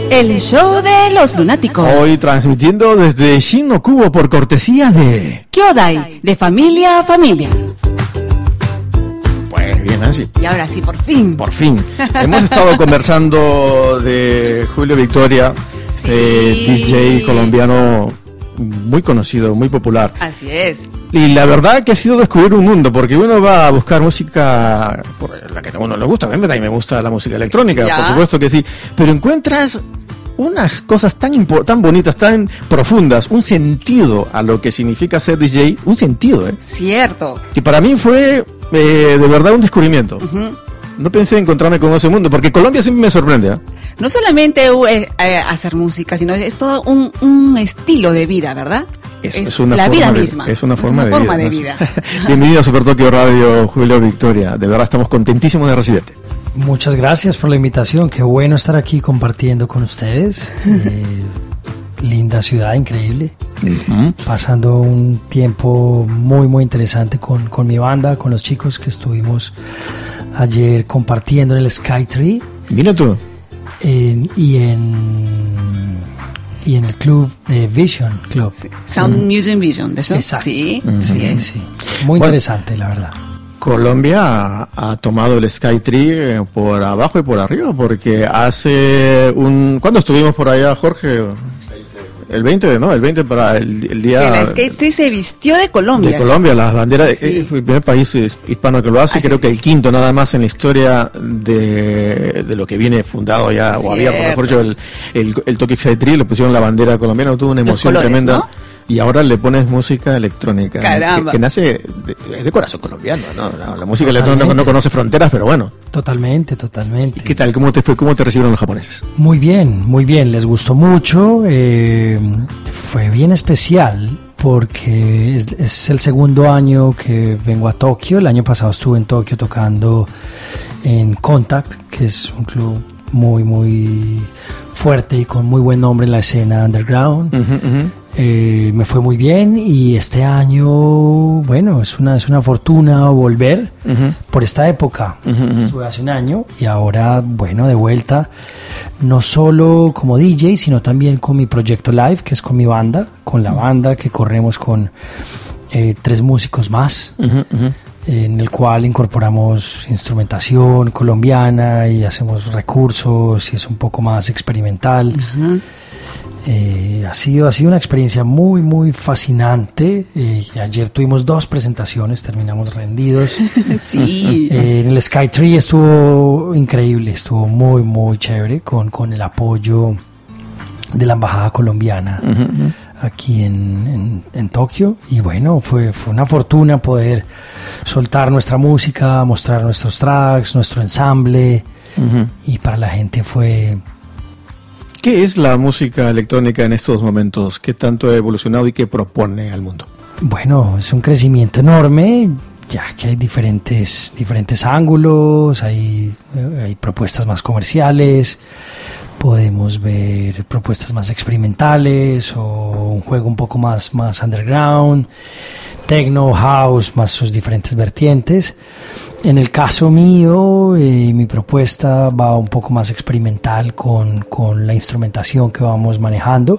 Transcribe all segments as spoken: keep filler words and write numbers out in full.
El show de los lunáticos. Hoy transmitiendo desde Shin no Kubo por cortesía de Kyodai, de familia a familia. Pues bien, Nancy. Y ahora sí, por fin. Por fin. Hemos estado conversando de Julio Victoria, sí. eh, D J colombiano muy conocido, muy popular. Así es. Y la verdad que ha sido descubrir un mundo, porque uno va a buscar música por la que a uno le gusta. A mí me gusta la música electrónica, ¿ya? Por supuesto que sí. Pero encuentras unas cosas tan impo- tan bonitas, tan profundas, un sentido a lo que significa ser D J, un sentido, ¿eh? Cierto. Que para mí fue eh, de verdad un descubrimiento. Uh-huh. No pensé encontrarme con ese mundo, porque Colombia siempre me sorprende, ¿eh? No solamente eh, eh, hacer música, sino es todo un, un estilo de vida, ¿verdad? Es, es, es una la forma vida de, misma. Es una es forma, una de, forma vida, de ¿no? vida. Bienvenido a Super Tokio Radio, Julio Victoria. De verdad estamos contentísimos de recibirte. Muchas gracias por la invitación. Qué bueno estar aquí compartiendo con ustedes. Eh, linda ciudad, increíble. Uh-huh. Pasando un tiempo muy, muy interesante con, con mi banda, con los chicos que estuvimos ayer compartiendo en el Skytree. Mira tú. En, y en y en el club de Vision Club. Sí. Sound mm. Music Vision, ¿de eso? Exacto. Sí, mm-hmm. sí, sí, sí. Muy bueno, interesante, la verdad. Colombia ha, ha tomado el Skytree por abajo y por arriba, porque hace un... ¿Cuándo estuvimos por allá, Jorge? El veinte, ¿no? El veinte para el, el día... Que el Skytree se vistió de Colombia. De Colombia, las banderas... Sí. Es el primer país hispano que lo hace, así creo es. Que el quinto nada más en la historia de, de lo que viene fundado ya, o había, por mejor dicho, el, el, el Tokyo Skytree, le pusieron la bandera colombiana, tuvo una emoción colores, tremenda. ¿No? Y ahora le pones música electrónica. Caramba. Que, que nace de, es de corazón colombiano, ¿no? La, la música totalmente. Electrónica no conoce fronteras, pero bueno. Totalmente, totalmente. ¿Y qué tal? ¿Cómo te fue? ¿Cómo te recibieron los japoneses? Muy bien, muy bien. Les gustó mucho. Eh, fue bien especial porque es, es el segundo año que vengo a Tokio. El año pasado estuve en Tokio tocando en Contact, que es un club muy, muy fuerte y con muy buen nombre en la escena underground. Uh-huh, uh-huh. Eh, me fue muy bien y este año, bueno, es una, es una fortuna volver uh-huh. por esta época. Uh-huh. Estuve hace un año y ahora, bueno, de vuelta, no solo como D J, sino también con mi proyecto live, que es con mi banda, con la banda que corremos con eh, tres músicos más, uh-huh, uh-huh. en el cual incorporamos instrumentación colombiana y hacemos recursos y es un poco más experimental. Uh-huh. Eh, ha sido ha sido una experiencia muy muy fascinante. Eh, ayer tuvimos dos presentaciones, terminamos rendidos. Sí. Eh, en el Skytree estuvo increíble, estuvo muy muy chévere con, con el apoyo de la embajada colombiana uh-huh. aquí en, en, en Tokio y bueno, fue, fue una fortuna poder soltar nuestra música, mostrar nuestros tracks, nuestro ensamble uh-huh. y para la gente fue... ¿Qué es la música electrónica en estos momentos? ¿Qué tanto ha evolucionado y qué propone al mundo? Bueno, es un crecimiento enorme, ya que hay diferentes, diferentes ángulos, hay, hay propuestas más comerciales, podemos ver propuestas más experimentales o un juego un poco más, más underground, techno, house, más sus diferentes vertientes. En el caso mío, eh, mi propuesta va un poco más experimental con, con la instrumentación que vamos manejando.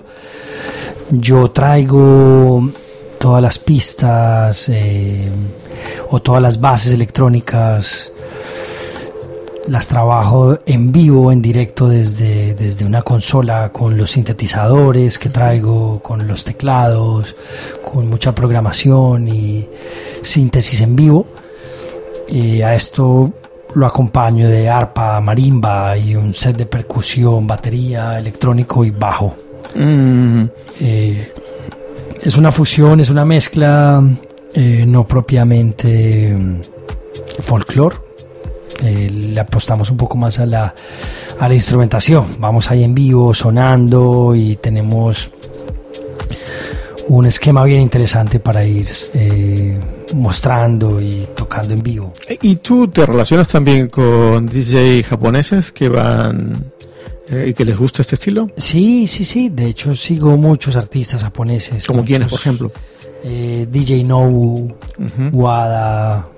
Yo traigo todas las pistas eh, o todas las bases electrónicas, las trabajo en vivo, en directo desde, desde una consola con los sintetizadores que traigo, con los teclados, con mucha programación y síntesis en vivo. Y a esto lo acompaño de arpa, marimba y un set de percusión, batería, electrónico y bajo. Mm. Eh, es una fusión, es una mezcla eh, no propiamente um, folclore. Eh, le apostamos un poco más a la, a la instrumentación. Vamos ahí en vivo, sonando y tenemos un esquema bien interesante para ir eh, mostrando y tocando en vivo. ¿Y tú te relacionas también con D J japoneses que van eh, y que les gusta este estilo? Sí, sí, sí. De hecho, sigo muchos artistas japoneses. ¿Como muchos, quiénes, por ejemplo? Eh, D J Nobu, uh-huh. Wada,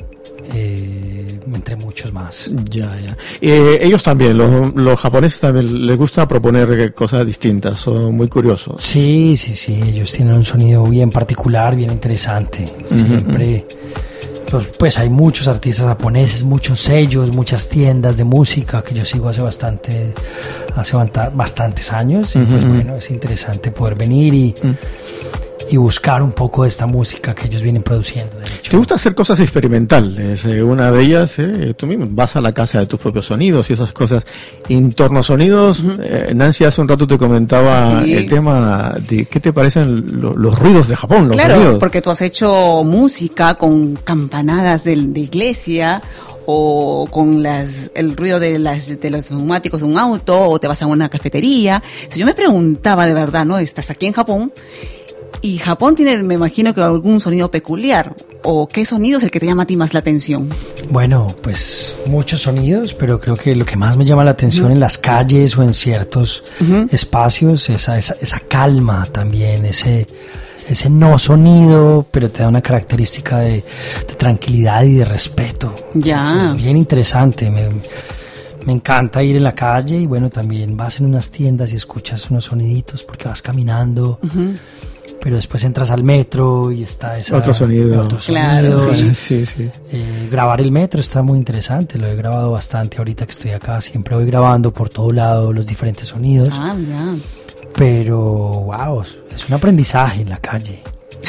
eh, entre muchos más. Ya, ya. Eh, ellos también, los, los japoneses también les gusta proponer cosas distintas, son muy curiosos. Sí, sí, sí, ellos tienen un sonido bien particular, bien interesante. Siempre, uh-huh. los, pues hay muchos artistas japoneses, muchos sellos, muchas tiendas de música que yo sigo hace bastante, hace bastantes años. Y uh-huh. pues bueno, es interesante poder venir y... Uh-huh. y buscar un poco de esta música que ellos vienen produciendo, de hecho. ¿Te gusta hacer cosas experimentales? Eh, una de ellas, eh, tú mismo vas a la casa de tus propios sonidos y esas cosas. En torno a sonidos, uh-huh. eh, Nancy hace un rato te comentaba sí. el tema de qué te parecen lo, los ruidos de Japón, los Claro, sonidos. Porque tú has hecho música con campanadas de, de iglesia o con las el ruido de, las, de los neumáticos de un auto, o te vas a una cafetería. Si yo me preguntaba de verdad, ¿no? Estás aquí en Japón y Japón tiene, me imagino, que algún sonido peculiar. ¿O qué sonido es el que te llama a ti más la atención? Bueno, pues muchos sonidos, pero creo que lo que más me llama la atención uh-huh. en las calles o en ciertos uh-huh. espacios, esa, esa, esa calma también, ese, ese no sonido, pero te da una característica de, de tranquilidad y de respeto. Ya. Es bien interesante, me, me encanta ir en la calle y bueno, también vas en unas tiendas y escuchas unos soniditos porque vas caminando. Uh-huh. Pero después entras al metro y está ese otro sonido. Otro claro, sonido. Sí, sí, sí. Eh, grabar el metro está muy interesante, lo he grabado bastante ahorita que estoy acá, siempre voy grabando por todo lado los diferentes sonidos. Ah, ya. Pero, wow, es un aprendizaje en la calle.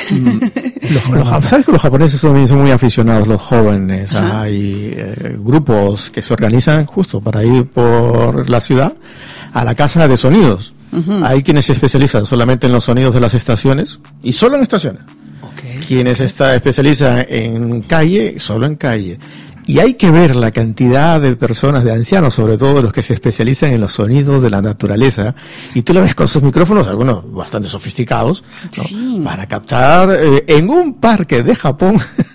los, los, ¿Sabes que los japoneses son, son muy aficionados, los jóvenes? Ajá. Hay eh, grupos que se organizan justo para ir por la ciudad a la casa de sonidos. Uh-huh. Hay quienes se especializan solamente en los sonidos de las estaciones y solo en estaciones. Okay. Quienes se especializan en calle, solo en calle. Y hay que ver la cantidad de personas, de ancianos, sobre todo los que se especializan en los sonidos de la naturaleza. Y tú lo ves con sus micrófonos, algunos bastante sofisticados, ¿no? Sí. Para captar eh, en un parque de Japón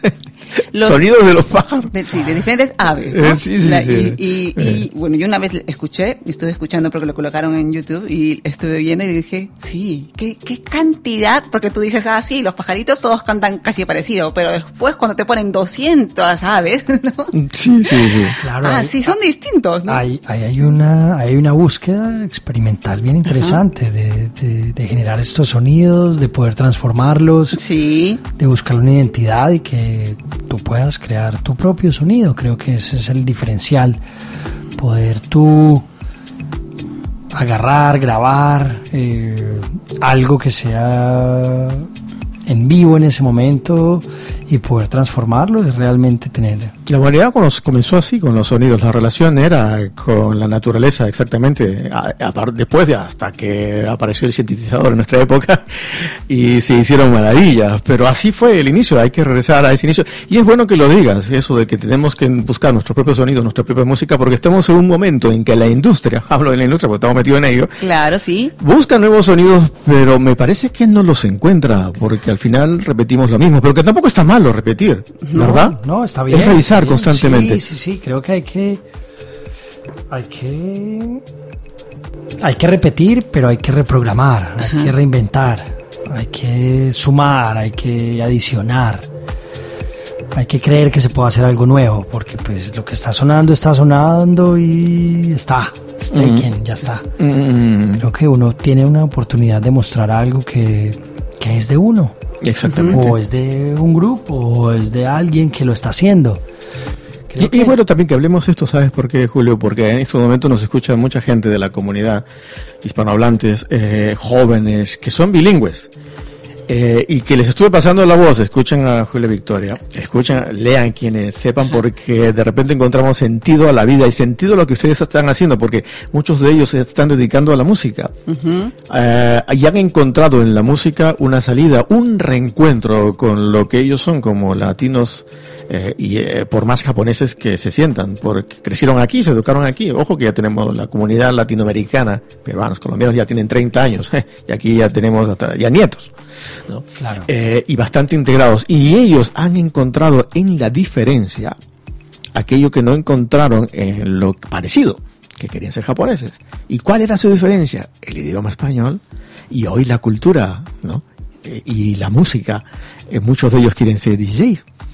los sonidos de los pájaros. De, sí, de diferentes aves, ¿no? Eh, sí, sí, la, sí. Y, y, eh. y bueno, yo una vez escuché, estuve escuchando porque lo colocaron en YouTube y estuve viendo y dije, sí, qué, qué cantidad, porque tú dices, ah, sí, los pajaritos todos cantan casi parecido, pero después cuando te ponen doscientas aves, ¿no? Sí, sí, sí. Claro, ah, hay, sí, son distintos, ¿no? Hay, hay, hay, una, hay una búsqueda experimental bien interesante de, de, de generar estos sonidos, de poder transformarlos, sí, de buscar una identidad y que tú puedas crear tu propio sonido. Creo que ese es el diferencial, poder tú agarrar, grabar eh, algo que sea en vivo en ese momento y poder transformarlo, es realmente tener... La humanidad comenzó así con los sonidos, la relación era con la naturaleza exactamente, a, a, después de hasta que apareció el sintetizador en nuestra época y se hicieron maravillas, pero así fue el inicio, hay que regresar a ese inicio y es bueno que lo digas, eso de que tenemos que buscar nuestros propios sonidos, nuestra propia música, porque estamos en un momento en que la industria, hablo de la industria porque estamos metidos en ello, claro, sí, busca nuevos sonidos, pero me parece que no los encuentra, porque al final repetimos lo mismo, pero que tampoco está malo repetir, ¿verdad? No, no, está bien. Es revisar bien, constantemente. Sí, sí, sí, creo que hay que hay que hay que repetir, pero hay que reprogramar, hay que reinventar, hay que sumar, hay que adicionar. Hay que creer que se puede hacer algo nuevo, porque pues lo que está sonando está sonando y está, it's taken, mm. ya está. Mm. Creo que uno tiene una oportunidad de mostrar algo que, que es de uno. Exactamente. O es de un grupo, o es de alguien que lo está haciendo. Y, que... y bueno, también que hablemos esto, ¿sabes por qué, Julio? Porque en estos momentos nos escucha mucha gente de la comunidad, hispanohablantes, eh, jóvenes, que son bilingües. Eh, y que les estuve pasando la voz, escuchen a Julia Victoria, escuchen, lean quienes sepan, porque de repente encontramos sentido a la vida y sentido a lo que ustedes están haciendo, porque muchos de ellos se están dedicando a la música. Uh-huh. Eh, y han encontrado en la música una salida, un reencuentro con lo que ellos son como latinos, eh, y eh, por más japoneses que se sientan, porque crecieron aquí, se educaron aquí. Ojo que ya tenemos la comunidad latinoamericana, peruanos, colombianos ya tienen treinta años, eh, y aquí ya tenemos hasta ya nietos, ¿no? Claro. Eh, y bastante integrados, y ellos han encontrado en la diferencia aquello que no encontraron en lo parecido, que querían ser japoneses. ¿Y cuál era su diferencia? El idioma español y hoy la cultura, ¿no? Eh, y la música. Eh, muchos de ellos quieren ser D Js,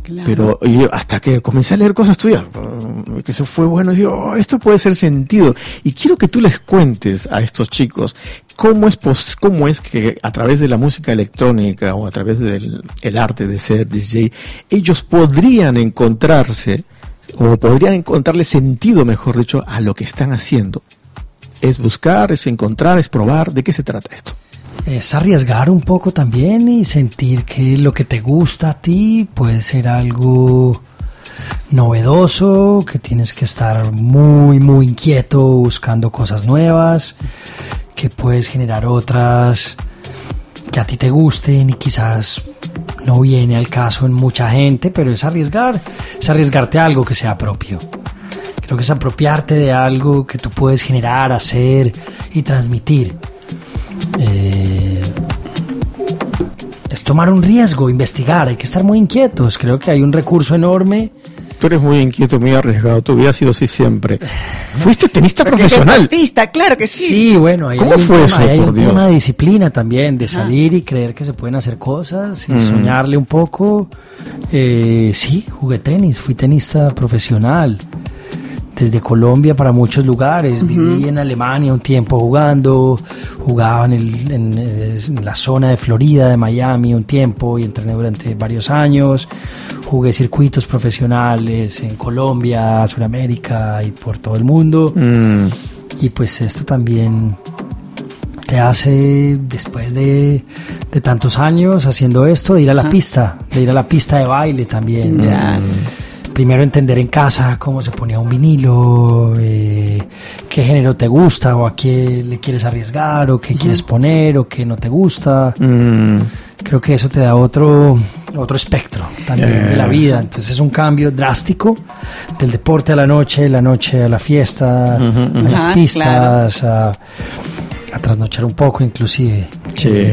Claro. Pero yo hasta que comencé a leer cosas tuyas, que eso fue bueno, yo, oh, esto puede ser sentido. Y quiero que tú les cuentes a estos chicos cómo es pos- cómo es que a través de la música electrónica o a través del el arte de ser D J, ellos podrían encontrarse, o podrían encontrarle sentido, mejor dicho, a lo que están haciendo. Es buscar, es encontrar, es probar. ¿De qué se trata esto? Es arriesgar un poco también y sentir que lo que te gusta a ti puede ser algo novedoso, que tienes que estar muy, muy inquieto buscando cosas nuevas, que puedes generar otras que a ti te gusten y quizás no viene al caso en mucha gente, pero es arriesgar, es arriesgarte a algo que sea propio. Creo que es apropiarte de algo que tú puedes generar, hacer y transmitir. Eh, es tomar un riesgo, investigar, hay que estar muy inquietos. Creo que hay un recurso enorme. Tú eres muy inquieto, muy arriesgado, tu vida ha sido así siempre. Fuiste tenista profesional. Artista, claro que sí. Sí, bueno, ahí ¿Cómo hay fue un eso, tema, hay por un Dios? tema de disciplina también, de salir ah. y creer que se pueden hacer cosas y mm. soñarle un poco. Eh, sí, jugué tenis, fui tenista profesional. Desde Colombia para muchos lugares, uh-huh. viví en Alemania un tiempo jugando, jugaba en, el, en, en la zona de Florida, de Miami un tiempo y entrené durante varios años, jugué circuitos profesionales en Colombia, Sudamérica y por todo el mundo mm. y pues esto también te hace, después de, de tantos años haciendo esto, de ir a la uh-huh. pista, de ir a la pista de baile también. Mm. Ya. Primero entender en casa cómo se ponía un vinilo, eh, qué género te gusta o a qué le quieres arriesgar o qué uh-huh. quieres poner o qué no te gusta. Mm. Creo que eso te da otro, otro espectro también yeah. de la vida. Entonces es un cambio drástico del deporte a la noche, de la noche a la fiesta, uh-huh, uh-huh. a las ah, pistas, claro. a, a trasnochar un poco inclusive. Sí. Eh,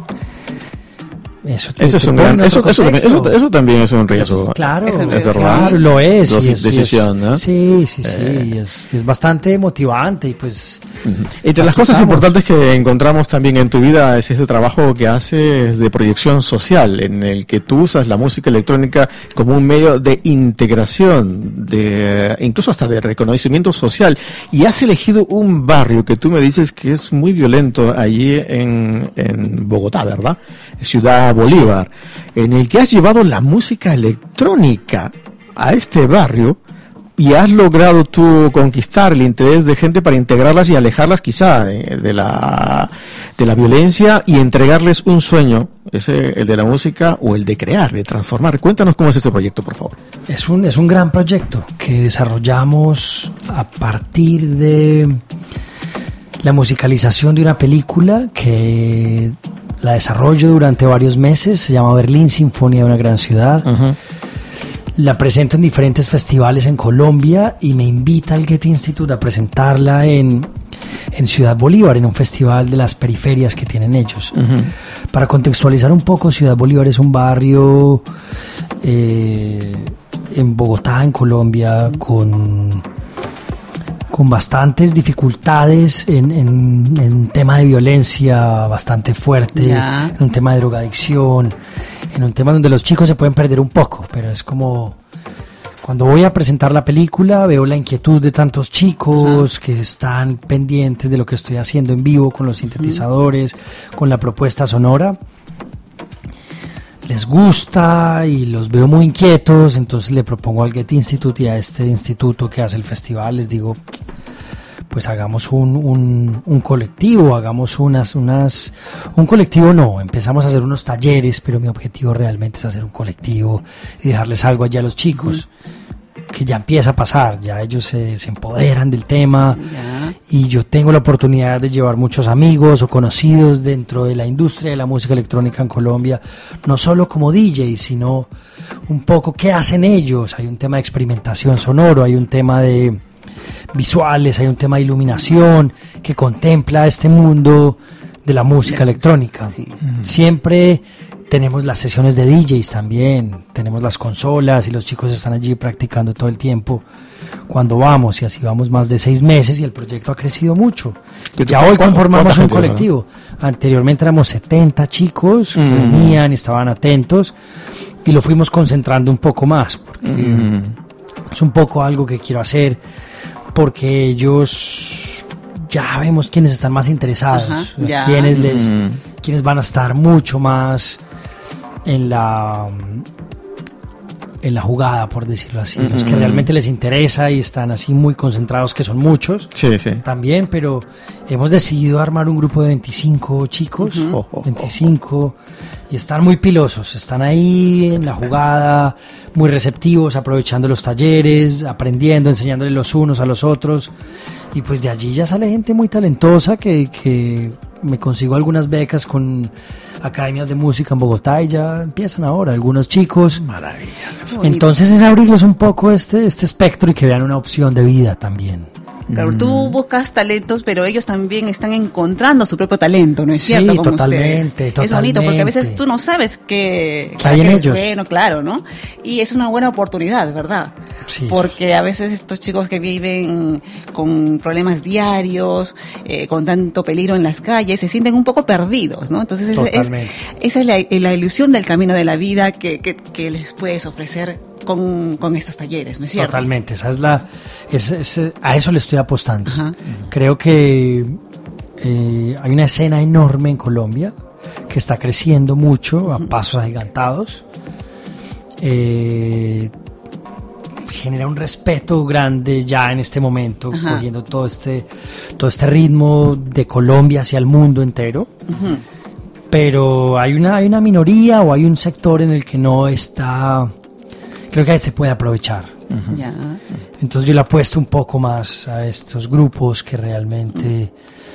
Eso, te, eso, es un gran, eso, eso, también, eso, eso también es un riesgo. Es, claro, es, es verdad. Claro, lo es. Dos, y es decisión, y es, ¿no? Sí, sí, sí. Eh. Y es, es bastante motivante y pues. Uh-huh. Entre las cosas estamos. importantes que encontramos también en tu vida es ese trabajo que haces de proyección social, en el que tú usas la música electrónica como un medio de integración, de incluso hasta de reconocimiento social. Y has elegido un barrio que tú me dices que es muy violento allí en, en Bogotá, ¿verdad? Ciudad Bolívar. Sí. En el que has llevado la música electrónica a este barrio y has logrado tú conquistar el interés de gente para integrarlas y alejarlas quizá de, de la de la violencia y entregarles un sueño, ese el de la música o el de crear, de transformar. Cuéntanos cómo es ese proyecto, por favor. Es un es un gran proyecto que desarrollamos a partir de la musicalización de una película que la desarrollo durante varios meses, se llama Berlín, Sinfonía de una gran ciudad. Uh-huh. La presento en diferentes festivales en Colombia y me invita al Goethe Institute a presentarla en, en Ciudad Bolívar, en un festival de las periferias que tienen ellos. Uh-huh. Para contextualizar un poco, Ciudad Bolívar es un barrio eh, en Bogotá, en Colombia, con... con bastantes dificultades en, en, en un tema de violencia bastante fuerte, yeah. en un tema de drogadicción, en un tema donde los chicos se pueden perder un poco, pero es como cuando voy a presentar la película veo la inquietud de tantos chicos uh-huh. que están pendientes de lo que estoy haciendo en vivo con los sintetizadores, uh-huh. con la propuesta sonora. Les gusta y los veo muy inquietos, entonces le propongo al Goethe Institute y a este instituto que hace el festival, les digo, pues hagamos un, un, un colectivo, hagamos unas, unas, un colectivo no, empezamos a hacer unos talleres, pero mi objetivo realmente es hacer un colectivo y dejarles algo allá a los chicos. Uh-huh. Que ya empieza a pasar, ya ellos se, se empoderan del tema yeah. y yo tengo la oportunidad de llevar muchos amigos o conocidos dentro de la industria de la música electrónica en Colombia, no solo como D J, sino un poco qué hacen ellos. Hay un tema de experimentación sonoro, hay un tema de visuales, hay un tema de iluminación que contempla este mundo de la música electrónica. Sí. Siempre tenemos las sesiones de D Js también, tenemos las consolas y los chicos están allí practicando todo el tiempo cuando vamos, y así vamos más de seis meses y el proyecto ha crecido mucho. Ya hoy conformamos un colectivo. Anteriormente éramos setenta chicos que mm. venían, estaban atentos, y lo fuimos concentrando un poco más, porque mm. es un poco algo que quiero hacer, porque ellos ya vemos quiénes están más interesados, Ajá, quiénes, les, mm. quiénes van a estar mucho más en la... en la jugada, por decirlo así, mm-hmm. los que realmente les interesa y están así muy concentrados, que son muchos, sí, sí. también, pero hemos decidido armar un grupo de veinticinco chicos, uh-huh. oh, oh, veinticinco, y están muy pilosos, están ahí en la jugada, muy receptivos, aprovechando los talleres, aprendiendo, enseñándole los unos a los otros, y pues de allí ya sale gente muy talentosa que, que me consigo algunas becas con academias de música en Bogotá y ya empiezan ahora algunos chicos. Maravilla. Entonces es abrirles un poco este, este espectro y que vean una opción de vida también. Claro, tú buscas talentos, pero ellos también están encontrando su propio talento, ¿no es sí, cierto? Sí, totalmente, totalmente. Es bonito porque a veces tú no sabes que, que hay en ellos. Bueno, claro, ¿no? Y es una buena oportunidad, ¿verdad? Sí, porque a veces estos chicos que viven con problemas diarios, eh, con tanto peligro en las calles, se sienten un poco perdidos, ¿no? Entonces es, es, esa es la, la ilusión del camino de la vida que, que, que les puedes ofrecer Con, con estos talleres, ¿no es cierto? Totalmente, esa es la, es, es, a eso le estoy apostando. Ajá. Creo que eh, hay una escena enorme en Colombia que está creciendo mucho a pasos agigantados. Eh, genera un respeto grande ya en este momento, Ajá. cogiendo todo este, todo este ritmo de Colombia hacia el mundo entero. Uh-huh. Pero hay una, hay una minoría o hay un sector en el que no está... Creo que se puede aprovechar. Uh-huh. Yeah. Entonces yo le apuesto un poco más a estos grupos que realmente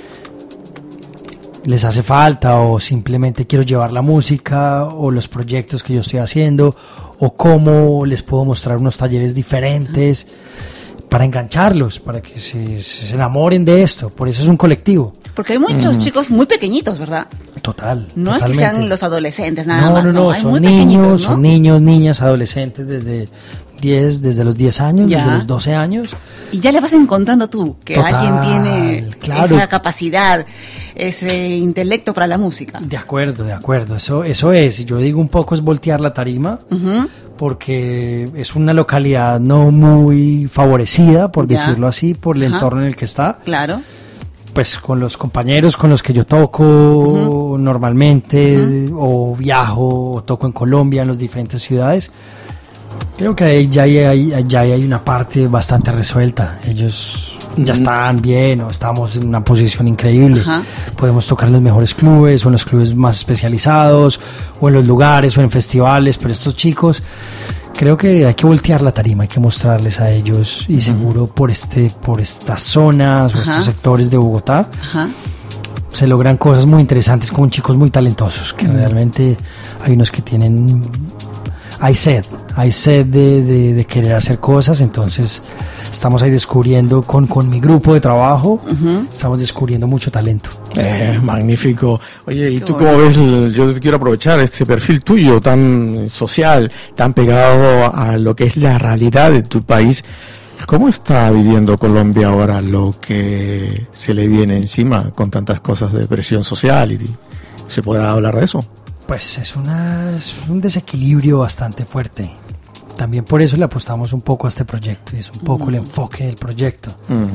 uh-huh. les hace falta, o simplemente quiero llevar la música o los proyectos que yo estoy haciendo, o cómo les puedo mostrar unos talleres diferentes uh-huh. para engancharlos, para que se, se enamoren de esto. Por eso es un colectivo. Porque hay muchos mm. chicos muy pequeñitos, ¿verdad? Total. No totalmente. es que sean los adolescentes nada no, más. No, no, no, no, son niños, ¿no? son niños, niñas, adolescentes desde diez, desde los diez años, ya. desde los doce años. Y ya le vas encontrando tú que Total, alguien tiene claro. esa capacidad, ese intelecto para la música. De acuerdo, de acuerdo. Eso, eso es. Yo digo un poco es voltear la tarima. Uh-huh. Porque es una localidad no muy favorecida, por ya. decirlo así, por el Ajá. entorno en el que está. Claro. Pues con los compañeros con los que yo toco uh-huh. normalmente, uh-huh. o viajo, o toco en Colombia, en las diferentes ciudades, creo que ahí ya hay, ya hay una parte bastante resuelta. Ellos uh-huh. ya están bien, o estamos en una posición increíble. Uh-huh. Podemos tocar en los mejores clubes, o en los clubes más especializados, o en los lugares, o en festivales, pero estos chicos... Creo que hay que voltear la tarima, hay que mostrarles a ellos, y seguro por este, por estas zonas o Ajá. estos sectores de Bogotá Ajá. se logran cosas muy interesantes con chicos muy talentosos, que uh-huh. realmente hay unos que tienen, hay sed, hay sed de, de, de querer hacer cosas. Entonces estamos ahí descubriendo con, con mi grupo de trabajo, uh-huh. estamos descubriendo mucho talento. Eh, magnífico. Oye, ¿y Qué tú bueno. cómo ves? Yo quiero aprovechar este perfil tuyo tan social, tan pegado a lo que es la realidad de tu país. ¿Cómo está viviendo Colombia ahora lo que se le viene encima con tantas cosas de presión social? ¿Y se podrá hablar de eso? Pues es, una, es un desequilibrio bastante fuerte. También por eso le apostamos un poco a este proyecto, y es un poco uh-huh. el enfoque del proyecto.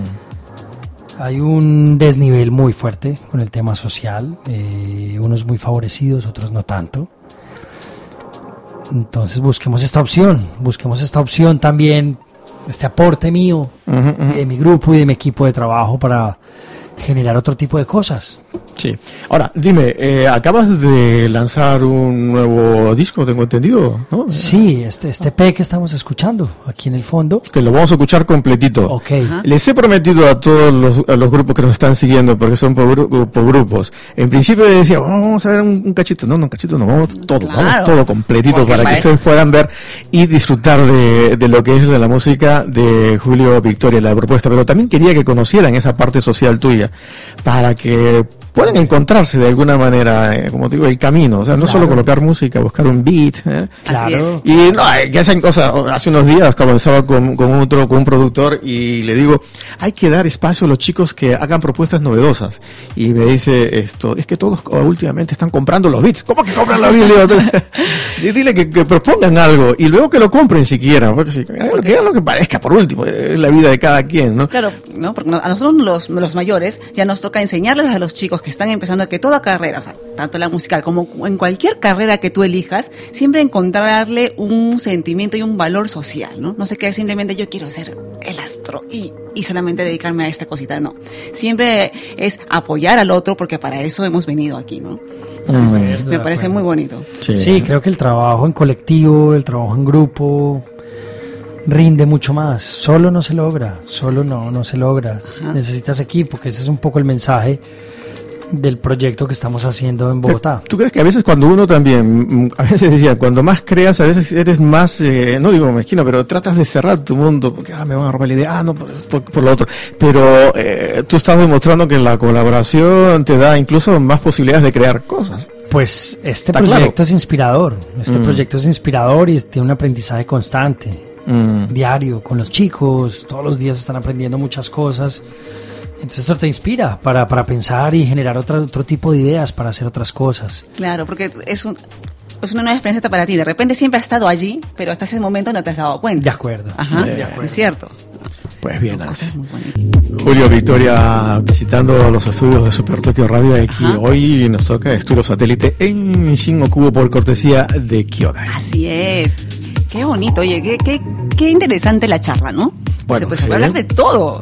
Uh-huh. Hay un desnivel muy fuerte con el tema social, eh, unos muy favorecidos, otros no tanto. Entonces busquemos esta opción, busquemos esta opción también, este aporte mío, uh-huh, uh-huh. de mi grupo y de mi equipo de trabajo para generar otro tipo de cosas. Sí. Ahora, dime, eh, acabas de lanzar un nuevo disco, tengo entendido, ¿no? Sí, este, este P que estamos escuchando aquí en el fondo. Que lo vamos a escuchar completito. Ok. Ajá. Les he prometido a todos los, a los grupos que nos están siguiendo, porque son por, gru- por grupos. En principio decía, oh, vamos a ver un, un cachito. No, no, un cachito, no, vamos todo, claro. vamos todo completito porque para parece... que ustedes puedan ver y disfrutar de, de lo que es de la música de Julio Victoria, la propuesta. Pero también quería que conocieran esa parte social tuya, para que pueden encontrarse de alguna manera, eh, como te digo, el camino. O sea, no claro. solo colocar música, buscar un beat. ¿eh? Claro. Y no, que hacen cosas. Hace unos días comenzaba con, con otro, con un productor y le digo, hay que dar espacio a los chicos que hagan propuestas novedosas. Y me dice esto, es que todos últimamente están comprando los beats. ¿Cómo que compran los beats? Dile que, que propongan algo y luego que lo compren siquiera. Porque si, porque, que hagan lo que parezca, por último, es la vida de cada quien, ¿no? Claro, ¿no? Porque a nosotros los, los mayores ya nos toca enseñarles a los chicos que están empezando que toda carrera, o sea, tanto la musical como en cualquier carrera que tú elijas, siempre encontrarle un sentimiento y un valor social, ¿no? No se quede simplemente yo quiero ser el astro y, y solamente dedicarme a esta cosita, no. Siempre es apoyar al otro porque para eso hemos venido aquí, ¿no? Entonces, mm, me parece muy bonito. Sí. sí, creo que el trabajo en colectivo, el trabajo en grupo rinde mucho más. Solo no se logra, solo no, no se logra. Ajá. Necesitas equipo, que ese es un poco el mensaje del proyecto que estamos haciendo en Bogotá. ¿Tú crees que a veces cuando uno también, a veces decía, cuando más creas, a veces eres más, eh, no digo mezquino, pero tratas de cerrar tu mundo, porque ah, me van a robar la idea, ah, no, por, por, por lo otro. Pero eh, tú estás demostrando que la colaboración te da incluso más posibilidades de crear cosas. Pues este Está proyecto claro. es inspirador, este mm. proyecto es inspirador y tiene un aprendizaje constante, mm. diario, con los chicos, todos los días están aprendiendo muchas cosas. Entonces esto te inspira para, para pensar y generar otra, otro tipo de ideas para hacer otras cosas. Claro, porque es, un, es una nueva experiencia para ti. De repente siempre has estado allí, pero hasta ese momento no te has dado cuenta. De acuerdo. Ajá, de acuerdo. Es cierto. Pues bien, Julio, Victoria, visitando los estudios de Super Tokio Radio. Aquí Ajá. hoy nos toca Estudio Satélite en Shin-Okubo por cortesía de Kyodai. Así es. Qué bonito, oye, qué, qué, qué interesante la charla, ¿no? Bueno, se puede sí. hablar de todo.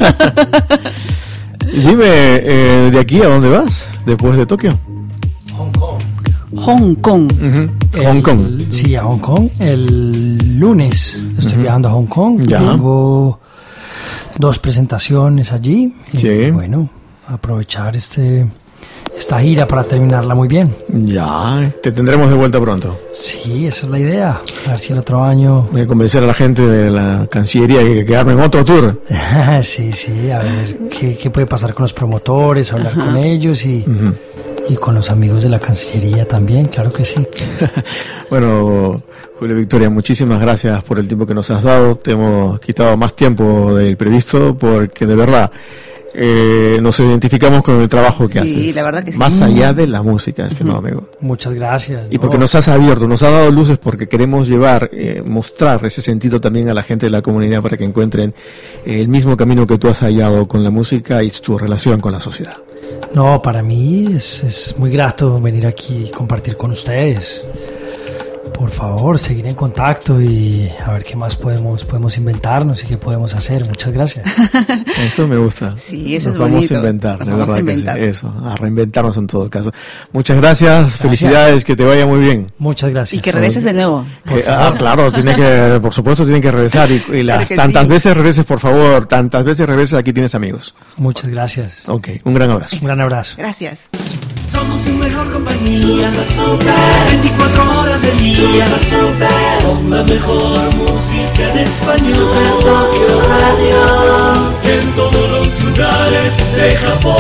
Dime, eh, ¿de aquí a dónde vas después de Tokio? Hong Kong. Hong Kong. Uh-huh. El, Hong Kong. Sí, a Hong Kong. El lunes estoy uh-huh. viajando a Hong Kong. Ya. Tengo dos presentaciones allí. Sí. Y, bueno, aprovechar este... esta gira para terminarla muy bien. Ya, te tendremos de vuelta pronto. Sí, esa es la idea. A ver si el otro año... Voy a convencer a la gente de la Cancillería que quedarme en otro tour. Sí, sí, a ver qué, qué puede pasar con los promotores, hablar Ajá. con ellos y, uh-huh. y con los amigos de la Cancillería también, claro que sí. Bueno, Julio Victoria, muchísimas gracias por el tiempo que nos has dado. Te hemos quitado más tiempo del previsto porque de verdad... Eh, nos identificamos con el trabajo que sí, haces. La verdad que sí. Más allá de la música, estimado uh-huh. amigo. Muchas gracias. Y no. porque nos has abierto, nos has dado luces porque queremos llevar, eh, mostrar ese sentido también a la gente de la comunidad para que encuentren eh, el mismo camino que tú has hallado con la música y tu relación con la sociedad. No, para mí es, es muy grato venir aquí y compartir con ustedes. Por favor, seguir en contacto y a ver qué más podemos podemos inventarnos y qué podemos hacer. Muchas gracias. Eso me gusta. Sí, eso Nos es vamos bonito. a inventar, Nos de vamos verdad a inventar. que sí. Eso, a reinventarnos en todo caso. Muchas gracias, gracias. Felicidades, que te vaya muy bien. Muchas gracias. Y que regreses de nuevo. Que, ah, claro, tiene que, por supuesto, tienen que regresar y, y las claro tantas sí. veces regreses, por favor, tantas veces regreses, aquí tienes amigos. Muchas gracias. Ok, un gran abrazo. Un gran abrazo. Gracias. Somos tu mejor compañía, veinticuatro horas del día, con la mejor música en español. Super Tokio Radio, en todos los lugares de Japón.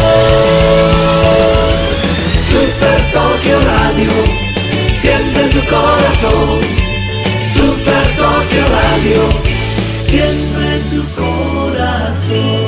Super Tokio Radio, siempre en tu corazón. Super Tokio Radio, siempre en tu corazón.